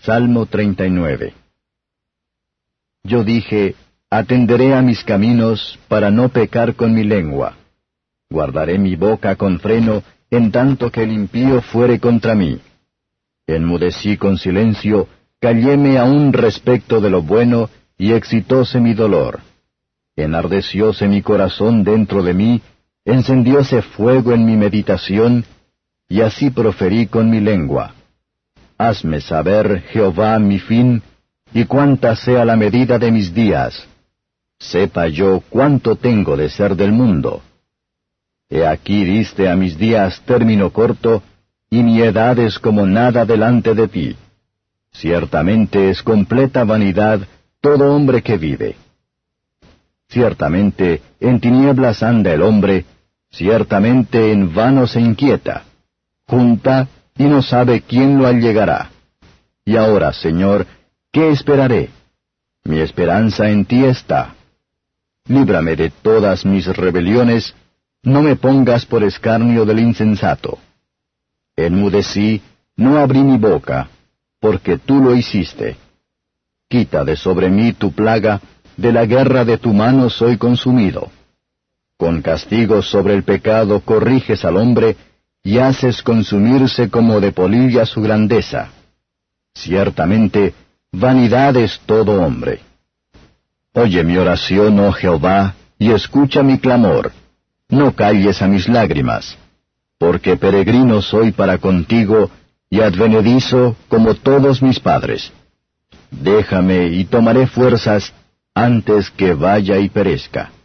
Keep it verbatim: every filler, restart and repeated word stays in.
Salmo treinta y nueve. Yo dije, atenderé a mis caminos para no pecar con mi lengua. Guardaré mi boca con freno, en tanto que el impío fuere contra mí. Enmudecí con silencio, calléme aún respecto de lo bueno, y excitóse mi dolor. Enardecióse mi corazón dentro de mí, encendióse fuego en mi meditación, y así proferí con mi lengua. Hazme saber, Jehová, mi fin, y cuánta sea la medida de mis días. Sepa yo cuánto tengo de ser del mundo. He aquí diste a mis días término corto, y mi edad es como nada delante de ti. Ciertamente es completa vanidad todo hombre que vive. Ciertamente en tinieblas anda el hombre, ciertamente en vano se inquieta. Junta, y no sabe quién lo allegará. Y ahora, Señor, ¿qué esperaré? Mi esperanza en ti está. Líbrame de todas mis rebeliones, no me pongas por escarnio del insensato. Enmudecí, no abrí mi boca, porque tú lo hiciste. Quita de sobre mí tu plaga, de la guerra de tu mano soy consumido. Con castigo sobre el pecado corriges al hombre, y haces consumirse como de polilla su grandeza. Ciertamente, vanidad es todo hombre. Oye mi oración, oh Jehová, y escucha mi clamor. No calles a mis lágrimas, porque peregrino soy para contigo, y advenedizo como todos mis padres. Déjame y tomaré fuerzas antes que vaya y perezca.